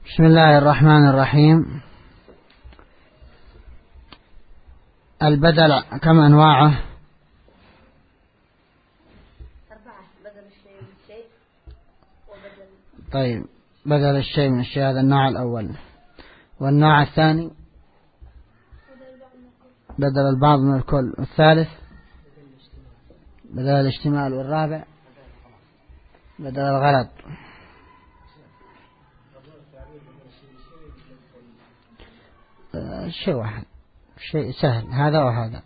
بسم الله الرحمن الرحيم. البدل كم أنواعه؟ 4. بدل الشيء من الشيء وبدل. طيب، بدل الشيء من الشيء هذا النوع الأول. والنوع الثاني بدل البعض من الكل. والثالث بدل الاشتمال. والرابع بدل الغلط. شيء واحد، شيء سهل هذا وهذا.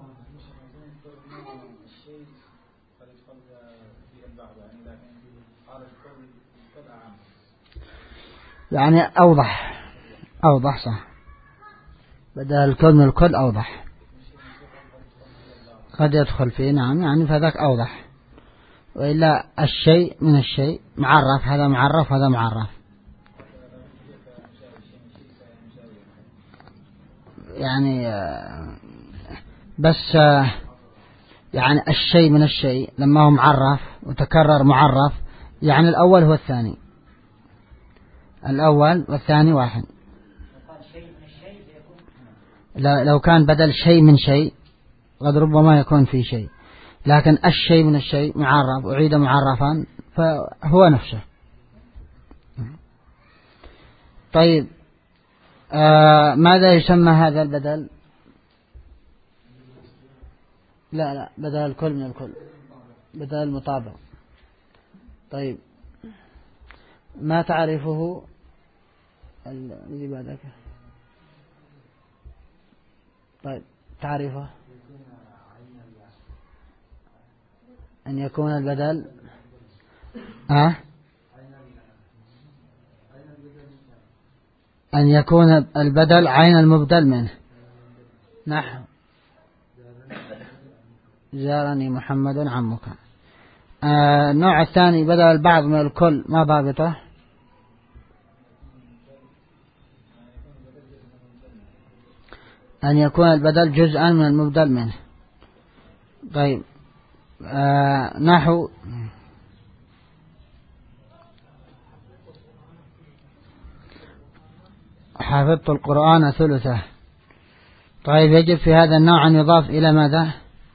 يعني أوضح صح. بدل الكل من الكل أوضح. قد يدخل فيه نعم، يعني فذاك أوضح. وإلا الشيء من الشيء معرف، هذا معرف هذا معرف. يعني بس يعني الشيء من الشيء لما هو معرف وتكرر معرف، يعني الأول هو الثاني، الأول والثاني واحد. لو كان بدل شيء من شيء قد ربما يكون في شيء، لكن الشيء من الشيء معرف أعيد معرفا فهو نفسه. طيب، ماذا يسمى هذا البدل؟ لا، بدل الكل من الكل، بدل المطابق. طيب، ما تعرفه الذي بعدك؟ طيب، تعرفه أن يكون البدل أن يكون البدل عين المبدل منه. نحو جارني محمد عمك. النوع الثاني بدل البعض من الكل، ما ضابطه؟ أن يكون البدل جزءا من المبدل منه. طيب، نحو حفظت القرآن ثلثه. طيب، يجب في هذا النوع أن يضاف إلى ماذا؟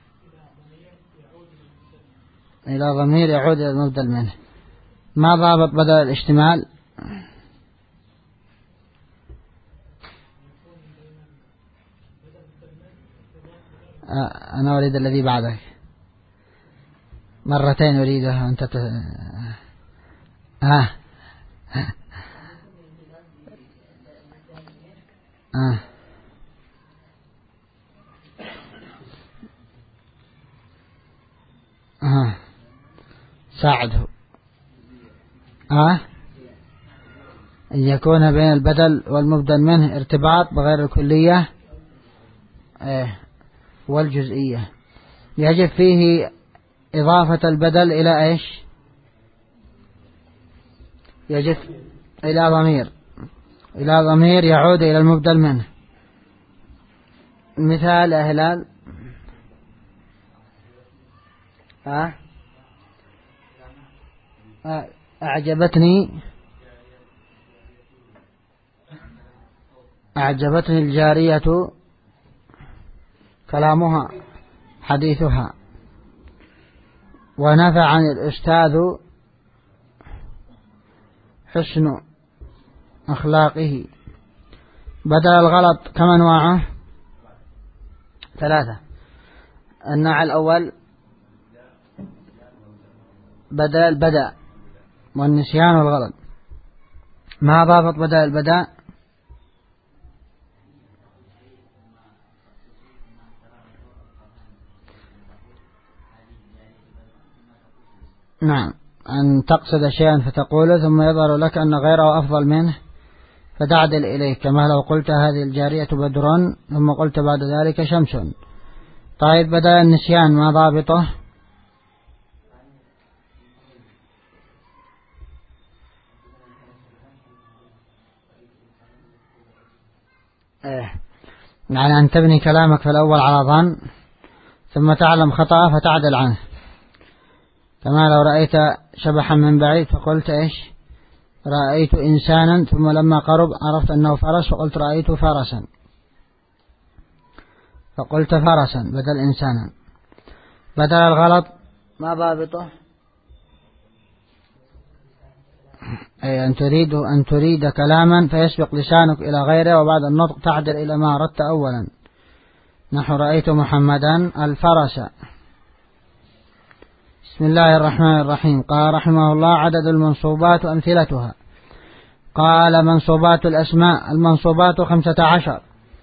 إلى ضمير يعود إلى المبدل منه. ما ضابط بدل الاشتمال؟ أنا أريد الذي بعدك مرتين، أريده أنت ساعده. أن يكون بين البدل والمبدل منه ارتباط بغير الكلية والجزئية. يجب فيه إضافة البدل إلى إيش؟ يجب إلى ضمير يعود إلى المبدل منه. مثال هلال. أعجبتني الجارية كلامها حديثها. ونفعني الأستاذ حسن أخلاقه. بدل الغلط كم أنواعه؟ 3. النوع الأول بدل البدأ والنسيان والغلط. ما ضابط بدل البدأ؟ نعم، أن تقصد شيئا فتقوله ثم يظهر لك أن غيره أفضل منه فتعدل إليه، كما لو قلت هذه الجارية بدر ثم قلت بعد ذلك شمس. طيب، بدل النسيان ما ضابطه؟ يعني أن تبني كلامك في الأول على ظن ثم تعلم خطأ فتعدل عنه، كما لو رأيت شبحا من بعيد فقلت إيش؟ رأيت إنسانا، ثم لما قرب عرفت أنه فرس فقلت رأيت فرسا، فقلت فرسا بدل إنسانا. بدل الغلط ما ضابطه؟ أي أن تريد كلاما فيسبق لسانك إلى غيره وبعد النطق تعدل إلى ما أردت أولا. نحو رأيت محمدا الفرس. بسم الله الرحمن الرحيم. قال رحمه الله: عدد المنصوبات وأمثلتها. قال: منصوبات الأسماء. المنصوبات 15،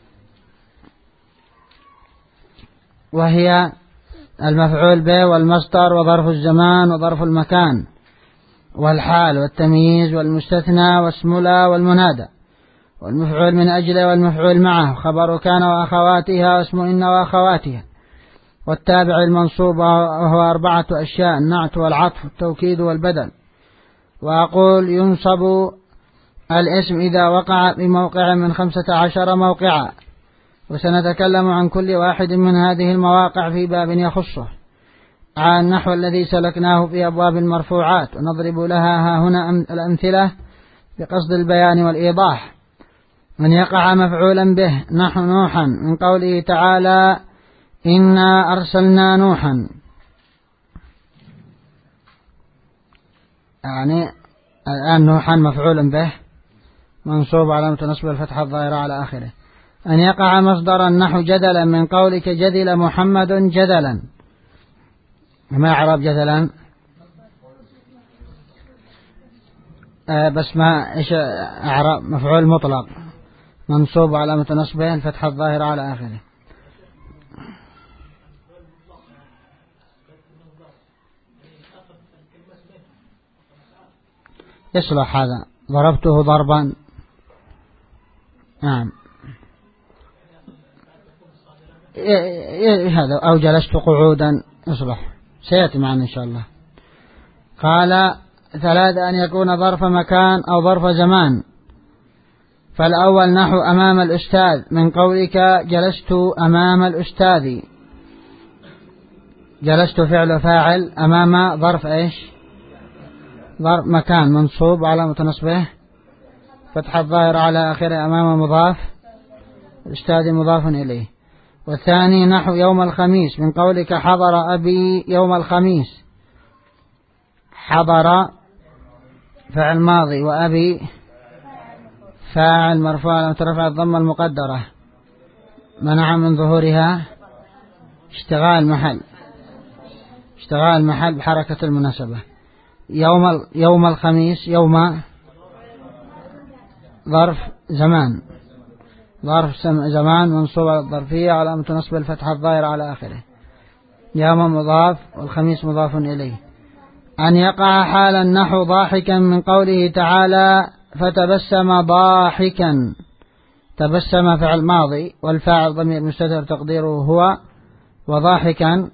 وهي المفعول به والمصدر وظرف الزمان وظرف المكان والحال والتمييز والمستثنى واسم لا والمنادى والمفعول من أجله والمفعول معه، خبر كان وأخواتها واسم إن وأخواتها. والتابع المنصوب وهو 4 أشياء: النعت والعطف والتوكيد والبدل. وأقول: ينصب الاسم إذا وقع بموقع من 15 موقعا، وسنتكلم عن كل واحد من هذه المواقع في باب يخصه على النحو الذي سلكناه في أبواب المرفوعات، ونضرب لها هنا الأمثلة بقصد البيان والإيضاح. من يقع مفعولا به نحو نوحا من قوله تعالى: إنا أرسلنا نوحا، يعني الآن نوحا مفعول به منصوب علامة نصب الفتحة الظاهرة على آخره. أن يقع مصدرا نحو جدلا من قولك جدل محمد جدلا. ما إعراب جدلا؟ بس ما إيش إعراب؟ مفعول مطلق منصوب علامة نصبه الفتحة الظاهرة على آخره. يصلح هذا. ضربته ضربا. نعم هذا. أو جلست قعودا يصلح، سيأتي معنا إن شاء الله. قال: 3 أن يكون ظرف مكان أو ظرف زمان. فالأول نحو أمام الأستاذ من قولك جلست أمام الأستاذ. جلست فعل فاعل، أمام ظرف إيش؟ ظرف مكان منصوب علامة نصبه فتح الظاهر على آخره، أمام مضاف، الأستاذ مضاف إليه. والثاني نحو يوم الخميس من قولك حضر أبي يوم الخميس. حضر فعل ماضي وأبي فاعل مرفوع علامة رفع الضمة المقدرة منع من ظهورها اشتغال محل بحركة المناسبة. يوم الخميس، يوم ظرف زمان منصوب على الظرفية علامة نصب الفتحة الظاهرة على آخره. يوم مضاف والخميس مضاف إليه. أن يقع حالا نحو ضاحكا من قوله تعالى فتبسم ضاحكا. تبسم فعل ماضي والفاعل ضمير مستتر تقديره هو، وضاحكا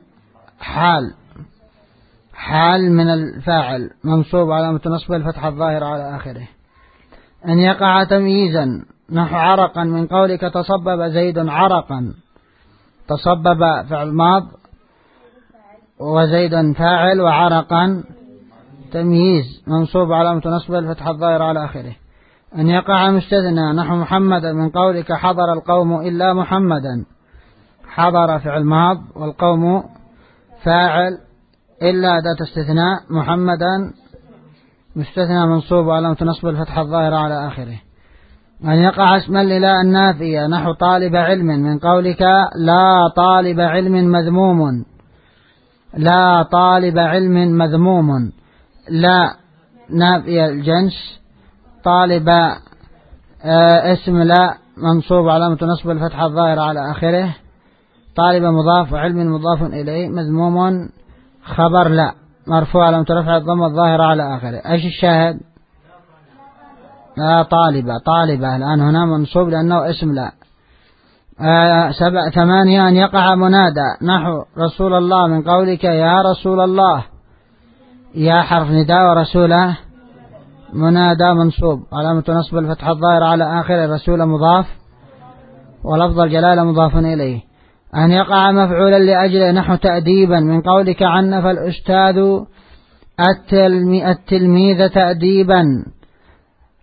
حال من الفاعل منصوب علامة نصب الفتحة الظاهرة على آخره. أن يقع تمييزا نحو عرقا من قولك تصبب زيد عرقا. تصبب فعل ماض وزيد فاعل وعرقا تمييز منصوب علامة نصب الفتحة الظاهرة على آخره. أن يقع مستثنى نحو محمدا من قولك حضر القوم إلا محمدا. حضر فعل ماض والقوم فاعل إلا أداة استثناء، محمدا مستثنى منصوب علامة نصب الفتحة الظاهرة على آخره. أن يقع اسما للا النافية نحو طالب علم من قولك لا طالب علم مذموم. لا طالب علم مذموم. لا نافية الجنس، طالب اسم لا منصوب علامة نصب الفتحة الظاهرة على آخره. طالب مضاف وعلم مضاف إليه، مذموم خبر لا مرفوع علامة رفع الضمة الظاهرة على آخره. ايش الشاهد؟ لا طالبة الآن هنا منصوب لأنه اسم لا. 8 أن يقع منادى نحو رسول الله من قولك يا رسول الله. يا حرف نداء ورسوله منادى منصوب علامة نصب الفتحة الظاهرة على آخره، رسول مضاف ولفظ الجلالة مضاف إليه. أن يقع مفعولا لأجله نحو تأديبا من قولك عنف الأستاذ التلميذ تأديبا.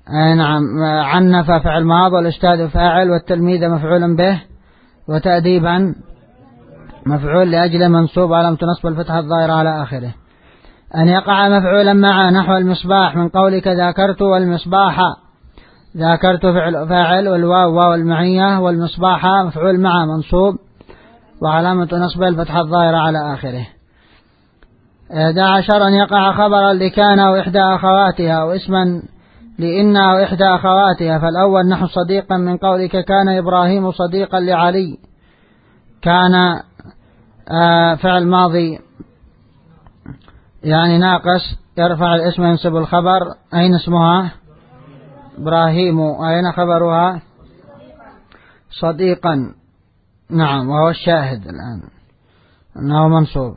نعم. عنف فعل ماض، والأستاذ فاعل، والتلميذ مفعول به، وتأديبا مفعول لأجل منصوب علامة نصب الفتحة الظاهرة على آخره. أن يقع مفعولا معه نحو المصباح من قولك ذاكرت والمصباح. ذاكرت فاعل، والواو واو المعية، والمصباح مفعول معه منصوب وعلامة نصب الفتحة الظاهرة على آخره. 11 أن يقع خبرا لكان أو إحدى أخواتها، أو اسما لإن أو إحدى أخواتها. فالأول نحو صديقا من قولك كان إبراهيم صديقا لعلي. كان فعل ماضي يعني ناقص يرفع الاسم ينصب الخبر. أين اسمها؟ إبراهيم. أين خبرها؟ صديقا. نعم، وهو الشاهد الآن أنه منصوب.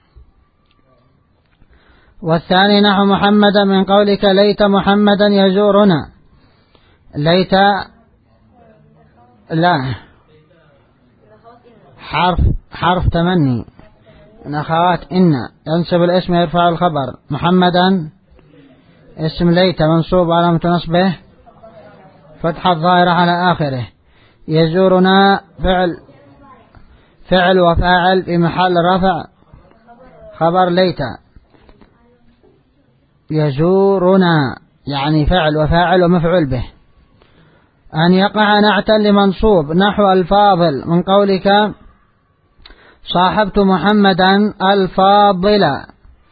والثاني نحو محمدا من قولك ليت محمدا يزورنا. ليت لا، حرف تمني من أخوات إن، ينصب الاسم يرفع الخبر. محمدا اسم ليت منصوب علامة نصبه فتحة الظاهرة على آخره. يزورنا فعل وفاعل في محل رفع خبر ليت. يزورنا يعني فعل وفاعل ومفعول به. أن يقع نعتا لمنصوب نحو الفاضل من قولك صاحبت محمدا الفاضل.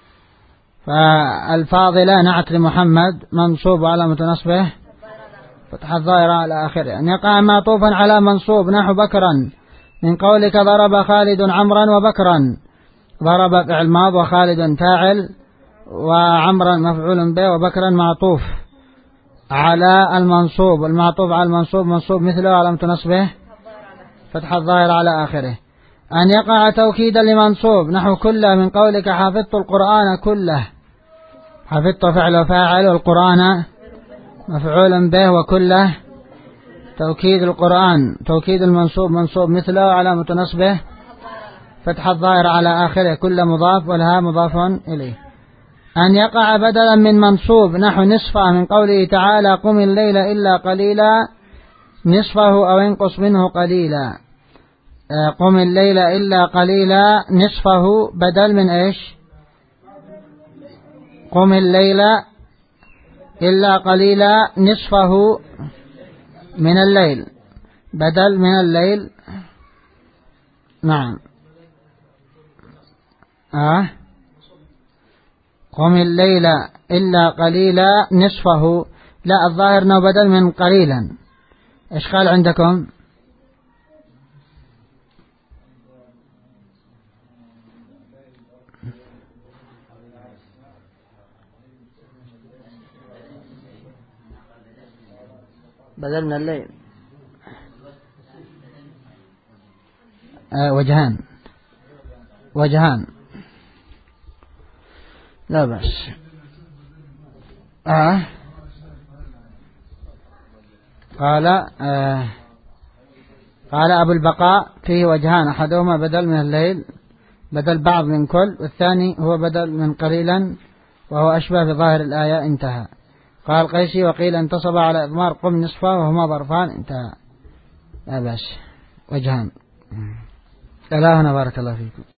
فالفاضل نعت لمحمد منصوب علامة نصبه فتح الظاهرة على آخره. أن يقع معطوفا على منصوب نحو بكرا من قولك ضرب خالد عمرا وبكرا. ضرب فعل ماض وخالد فاعل وعمرا مفعول به وبكرا معطوف على المنصوب. المعطوف على المنصوب منصوب مثله علامة نصبه فتح الظاهر على آخره. أن يقع توكيدا لمنصوب نحو كله من قولك حفظت القرآن كله. حفظت فعل وفاعل، والقرآن مفعول به، وكله توكيد القرآن. توكيد المنصوب منصوب مثله علامة نصبه فتح الظاهر على آخره. كل مضاف والها مضاف إليه. أن يقع بدلا من منصوب نحو نصفه من قوله تعالى قم الليل إلا قليلا. نصفه أو انقص منه قليلا. قم الليل إلا قليلا نصفه بدل من إيش؟ قم الليل إلا قليلا نصفه من الليل بدل من الليل. نعم. قم الليل إلا قليلا نصفه. لا، الظاهر أنه بدل من قليلا. إيش قال عندكم؟ بدل من الليل. وجهان لا بأس. قال أبو البقاء فيه وجهان، أحدهما بدل من الليل بدل بعض من كل، والثاني هو بدل من قليلا وهو أشبه بظاهر الآية. انتهى. قال قيسي وقيل انتصب على إضمار قم نصفه وهما ظرفان. انتهى. لا بأس. وجهان. لا هنا بارك الله فيكم.